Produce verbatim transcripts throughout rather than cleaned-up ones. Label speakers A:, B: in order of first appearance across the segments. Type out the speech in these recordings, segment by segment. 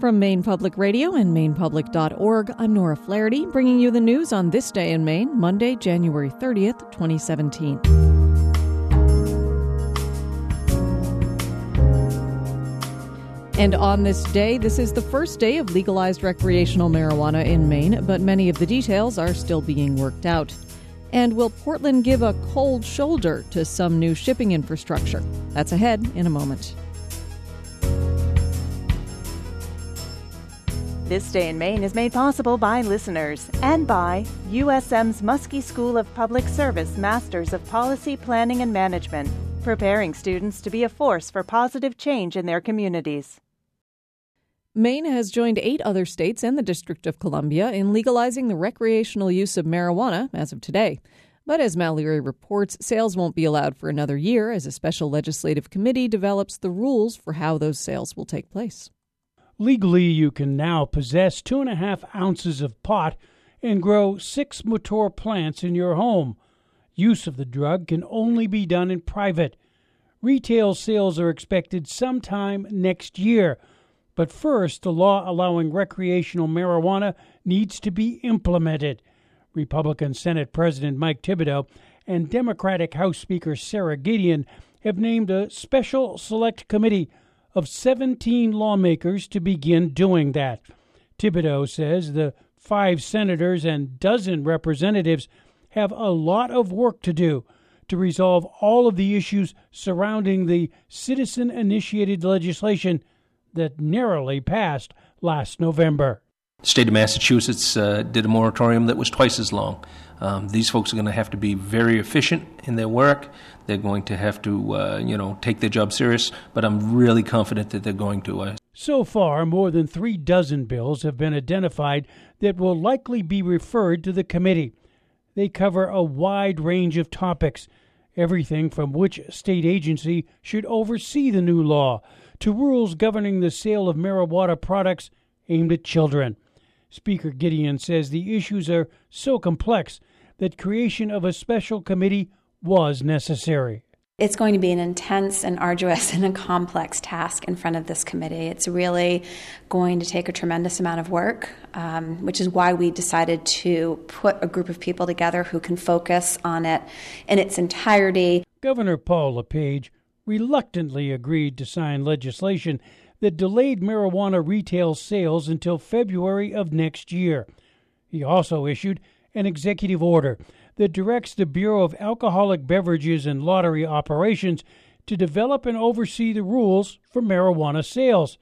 A: From Maine Public Radio and maine public dot org, I'm Nora Flaherty, bringing you the news on this day in Maine, Monday, January thirtieth, twenty seventeen. And on this day, this is the first day of legalized recreational marijuana in Maine, but many of the details are still being worked out. And will Portland give a cold shoulder to some new shipping infrastructure? That's ahead in a moment.
B: This Day in Maine is made possible by listeners and by U S M's Muskie School of Public Service Masters of Policy, Planning and Management, preparing students to be a force for positive change in their communities.
A: Maine has joined eight other states and the District of Columbia in legalizing the recreational use of marijuana as of today. But as Mallory reports, sales won't be allowed for another year as a special legislative committee develops the rules for how those sales will take place.
C: Legally, you can now possess two and a half ounces of pot and grow six mature plants in your home. Use of the drug can only be done in private. Retail sales are expected sometime next year. But first, the law allowing recreational marijuana needs to be implemented. Republican Senate President Mike Thibodeau and Democratic House Speaker Sarah Gideon have named a special select committee of seventeen lawmakers to begin doing that. Thibodeau says the five senators and dozen representatives have a lot of work to do to resolve all of the issues surrounding the citizen-initiated legislation that narrowly passed last November.
D: The state of Massachusetts uh, did a moratorium that was twice as long. Um, these folks are going to have to be very efficient in their work. They're going to have to, uh, you know, take their job serious, but I'm really confident that they're going to. Uh...
C: So far, more than three dozen bills have been identified that will likely be referred to the committee. They cover a wide range of topics, everything from which state agency should oversee the new law to rules governing the sale of marijuana products aimed at children. Speaker Gideon says the issues are so complex that creation of a special committee was necessary.
E: It's going to be an intense and arduous and a complex task in front of this committee. It's really going to take a tremendous amount of work, um, which is why we decided to put a group of people together who can focus on it in its entirety.
C: Governor Paul LePage reluctantly agreed to sign legislation that delayed marijuana retail sales until February of next year. He also issued an executive order that directs the Bureau of Alcoholic Beverages and Lottery Operations to develop and oversee the rules for marijuana sales.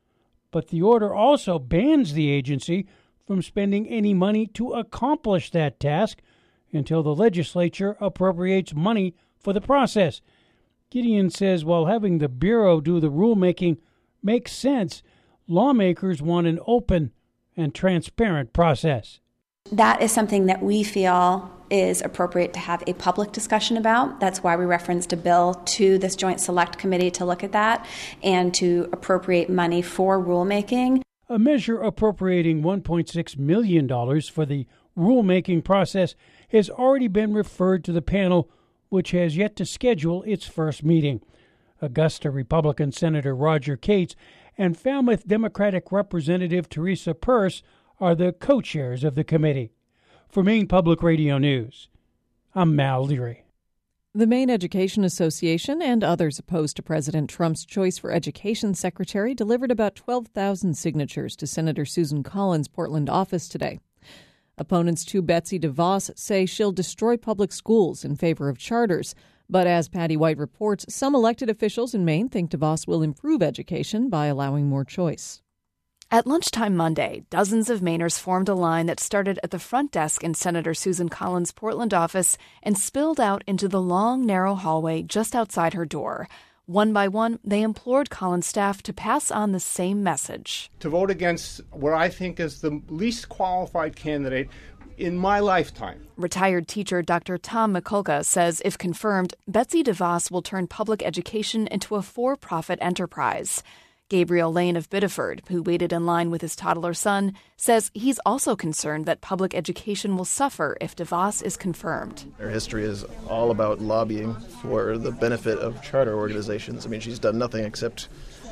C: But the order also bans the agency from spending any money to accomplish that task until the legislature appropriates money for the process. Gideon says while having the Bureau do the rulemaking makes sense, lawmakers want an open and transparent process.
E: That is something that we feel is appropriate to have a public discussion about. That's why we referenced a bill to this Joint Select Committee to look at that and to appropriate money for rulemaking.
C: A measure appropriating one point six million dollars for the rulemaking process has already been referred to the panel, which has yet to schedule its first meeting. Augusta Republican Senator Roger Cates and Falmouth Democratic Representative Teresa Peirce are the co-chairs of the committee. For Maine Public Radio News, I'm Mal Leary.
A: The Maine Education Association and others opposed to President Trump's choice for Education Secretary delivered about twelve thousand signatures to Senator Susan Collins' Portland office today. Opponents to Betsy DeVos say she'll destroy public schools in favor of charters. But as Patty White reports, some elected officials in Maine think DeVos will improve education by allowing more choice.
F: At lunchtime Monday, dozens of Mainers formed a line that started at the front desk in Senator Susan Collins' Portland office and spilled out into the long, narrow hallway just outside her door. One by one, they implored Collins' staff to pass on the same message.
G: To vote against what I think is the least qualified candidate in my lifetime.
F: Retired teacher Doctor Tom Mikulka says if confirmed, Betsy DeVos will turn public education into a for-profit enterprise. Gabriel Lane of Biddeford, who waited in line with his toddler son, says he's also concerned that public education will suffer if DeVos is confirmed.
H: Her history is all about lobbying for the benefit of charter organizations. I mean, she's done nothing except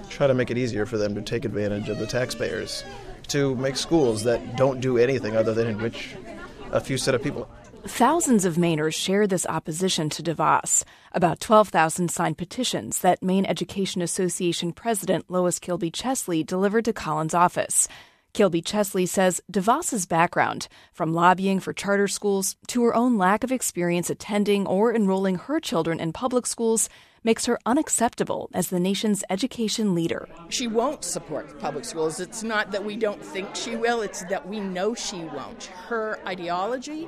H: try to make it easier for them to take advantage of the taxpayers, to make schools that don't do anything other than enrich a few set of people.
F: Thousands of Mainers share this opposition to DeVos. About twelve thousand signed petitions that Maine Education Association President Lois Kilby Chesley delivered to Collins' office. Kilby Chesley says DeVos's background, from lobbying for charter schools to her own lack of experience attending or enrolling her children in public schools, makes her unacceptable as the nation's education leader.
I: She won't support public schools. It's not that we don't think she will, it's that we know she won't. Her ideology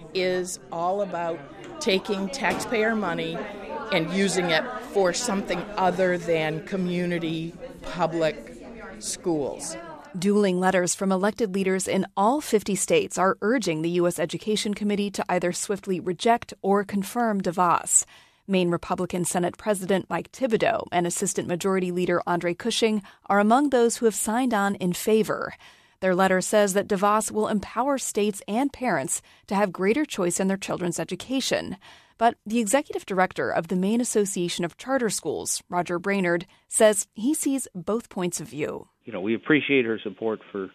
I: is all about taking taxpayer money and using it for something other than community public schools.
F: Dueling letters from elected leaders in all fifty states are urging the U S Education Committee to either swiftly reject or confirm DeVos. Maine Republican Senate President Mike Thibodeau and Assistant Majority Leader Andre Cushing are among those who have signed on in favor. Their letter says that DeVos will empower states and parents to have greater choice in their children's education. But the executive director of the Maine Association of Charter Schools, Roger Brainerd, says he sees both points of view.
J: You know, we appreciate her support for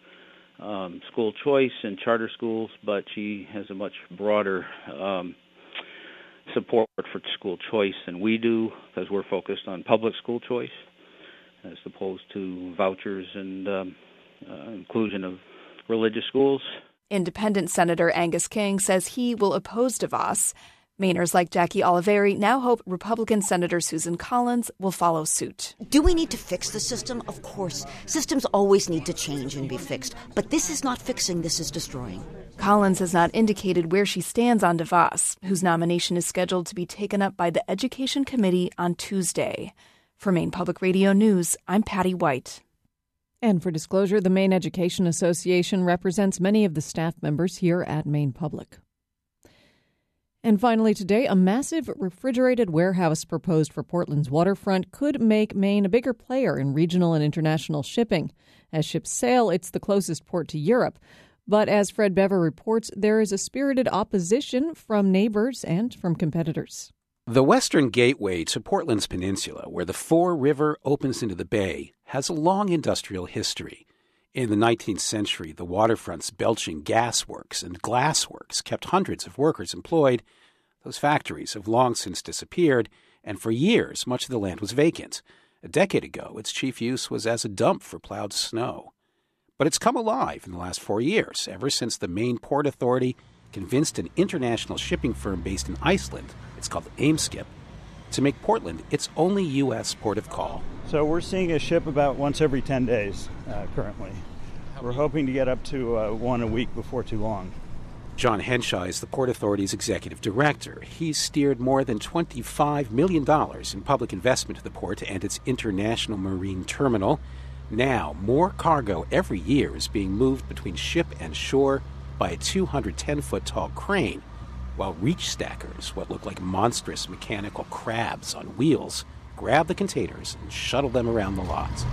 J: um, school choice and charter schools, but she has a much broader um, support for school choice than we do, because we're focused on public school choice as opposed to vouchers and um, uh, inclusion of religious schools.
F: Independent Senator Angus King says he will oppose DeVos. Mainers like Jackie Oliveri now hope Republican Senator Susan Collins will follow suit.
K: Do we need to fix the system? Of course. Systems always need to change and be fixed. But this is not fixing, this is destroying.
F: Collins has not indicated where she stands on DeVos, whose nomination is scheduled to be taken up by the Education Committee on Tuesday. For Maine Public Radio News, I'm Patty White.
A: And for disclosure, the Maine Education Association represents many of the staff members here at Maine Public. And finally today, a massive refrigerated warehouse proposed for Portland's waterfront could make Maine a bigger player in regional and international shipping. As ships sail, it's the closest port to Europe. But as Fred Bever reports, there is a spirited opposition from neighbors and from competitors.
L: The western gateway to Portland's peninsula, where the Fore River opens into the bay, has a long industrial history. In the nineteenth century, the waterfront's belching gasworks and glassworks kept hundreds of workers employed. Those factories have long since disappeared, and for years much of the land was vacant. A decade ago, its chief use was as a dump for plowed snow. But it's come alive in the last four years, ever since the Maine Port Authority convinced an international shipping firm based in Iceland, it's called Eimskip, to make Portland its only U S port of call.
M: So we're seeing a ship about once every ten days uh, currently. We're hoping to get up to uh, one a week before too long.
L: John Henshaw is the Port Authority's executive director. He's steered more than twenty-five million dollars in public investment to the port and its international marine terminal. Now, more cargo every year is being moved between ship and shore by a two hundred ten foot tall crane, while reach stackers, what look like monstrous mechanical crabs on wheels, grab the containers and shuttle them around the lots.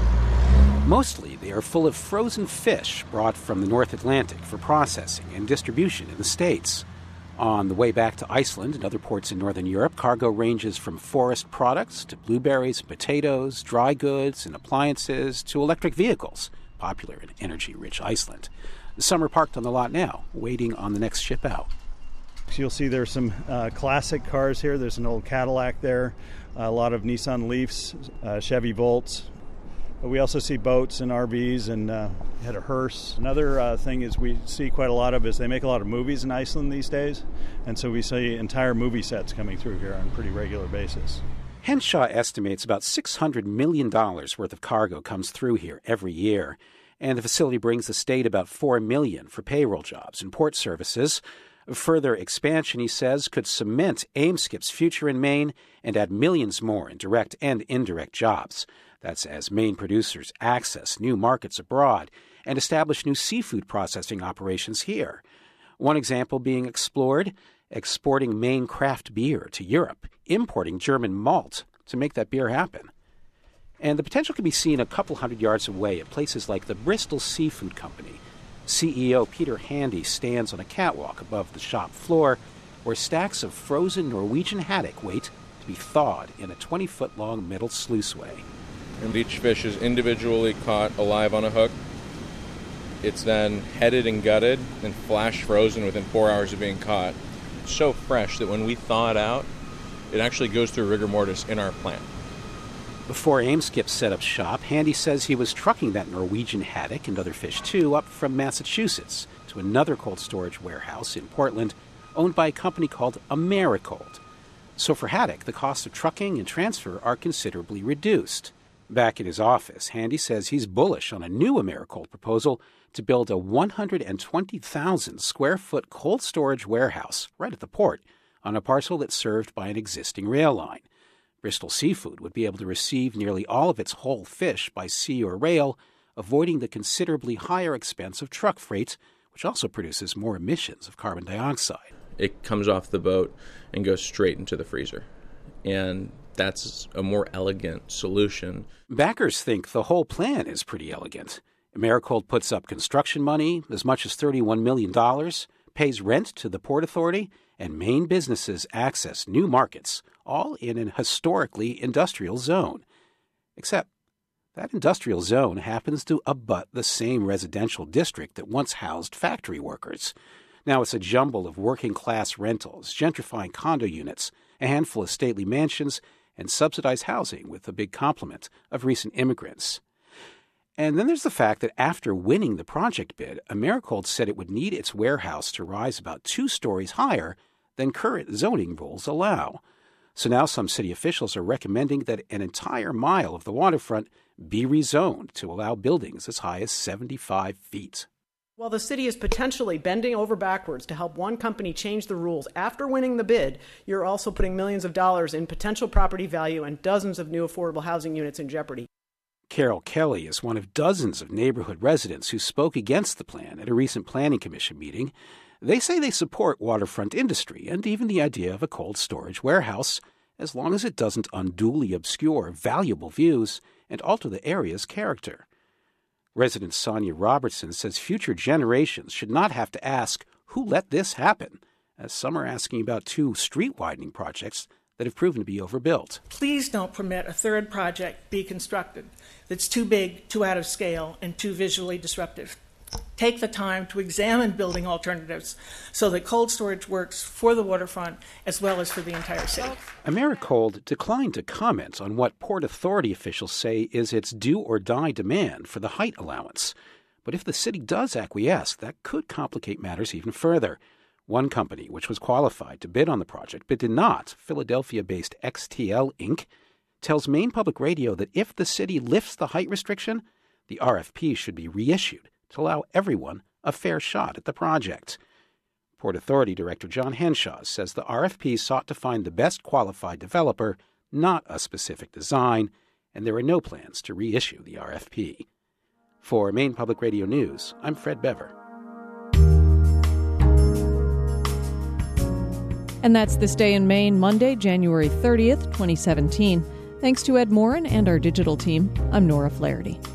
L: Mostly, they are full of frozen fish brought from the North Atlantic for processing and distribution in the States. On the way back to Iceland and other ports in northern Europe, cargo ranges from forest products to blueberries, potatoes, dry goods, and appliances to electric vehicles, popular in energy-rich Iceland. Some are parked on the lot now, waiting on the next ship out.
M: So you'll see there's some uh, classic cars here. There's an old Cadillac there, a lot of Nissan Leafs, uh, Chevy Volts. But we also see boats and R Vs and uh, had a hearse. Another uh, thing is we see quite a lot of is they make a lot of movies in Iceland these days. And so we see entire movie sets coming through here on a pretty regular basis.
L: Henshaw estimates about six hundred million dollars worth of cargo comes through here every year. And the facility brings the state about four million dollars for payroll jobs and port services. Further expansion, he says, could cement Eimskip's future in Maine and add millions more in direct and indirect jobs. That's as Maine producers access new markets abroad and establish new seafood processing operations here. One example being explored, exporting Maine craft beer to Europe, importing German malt to make that beer happen. And the potential can be seen a couple hundred yards away at places like the Bristol Seafood Company. C E O Peter Handy stands on a catwalk above the shop floor where stacks of frozen Norwegian haddock wait to be thawed in a twenty-foot-long metal sluiceway.
N: and each fish is individually caught alive on a hook. It's then headed and gutted and flash frozen within four hours of being caught. It's so fresh that when we thaw it out, it actually goes through rigor mortis in our plant.
L: Before Ameskip set up shop, Handy says he was trucking that Norwegian haddock and other fish too up from Massachusetts to another cold storage warehouse in Portland owned by a company called Americold. So for haddock, the cost of trucking and transfer are considerably reduced. Back in his office, Handy says he's bullish on a new Americold proposal to build a one hundred twenty thousand square foot cold storage warehouse right at the port on a parcel that's served by an existing rail line. Bristol Seafood would be able to receive nearly all of its whole fish by sea or rail, avoiding the considerably higher expense of truck freight, which also produces more emissions of carbon dioxide.
N: It comes off the boat and goes straight into the freezer. And that's a more elegant solution.
L: Backers think the whole plan is pretty elegant. Americold puts up construction money, as much as thirty-one million dollars, pays rent to the Port Authority, and Maine businesses access new markets, all in an historically industrial zone. Except that industrial zone happens to abut the same residential district that once housed factory workers. Now it's a jumble of working-class rentals, gentrifying condo units, a handful of stately mansions, and subsidized housing with a big complement of recent immigrants. And then there's the fact that after winning the project bid, Americold said it would need its warehouse to rise about two stories higher than current zoning rules allow. So now some city officials are recommending that an entire mile of the waterfront be rezoned to allow buildings as high as seventy-five feet.
O: While the city is potentially bending over backwards to help one company change the rules after winning the bid, you're also putting millions of dollars in potential property value and dozens of new affordable housing units in jeopardy.
L: Carol Kelly is one of dozens of neighborhood residents who spoke against the plan at a recent Planning Commission meeting. They say they support waterfront industry and even the idea of a cold storage warehouse, as long as it doesn't unduly obscure valuable views and alter the area's character. Resident Sonia Robertson says future generations should not have to ask, who let this happen? As some are asking about two street-widening projects that have proven to be overbuilt.
P: Please don't permit a third project be constructed that's too big, too out of scale, and too visually disruptive. Take the time to examine building alternatives so that cold storage works for the waterfront as well as for the entire city.
L: Americold declined to comment on what Port Authority officials say is its do-or-die demand for the height allowance. But if the city does acquiesce, that could complicate matters even further. One company, which was qualified to bid on the project but did not, Philadelphia-based X T L Incorporated, tells Maine Public Radio that if the city lifts the height restriction, the R F P should be reissued to allow everyone a fair shot at the project. Port Authority Director John Henshaw says the R F P sought to find the best qualified developer, not a specific design, and there are no plans to reissue the R F P. For Maine Public Radio News, I'm Fred Bever.
A: And that's This Day in Maine, Monday, January thirtieth, twenty seventeen. Thanks to Ed Morin and our digital team. I'm Nora Flaherty.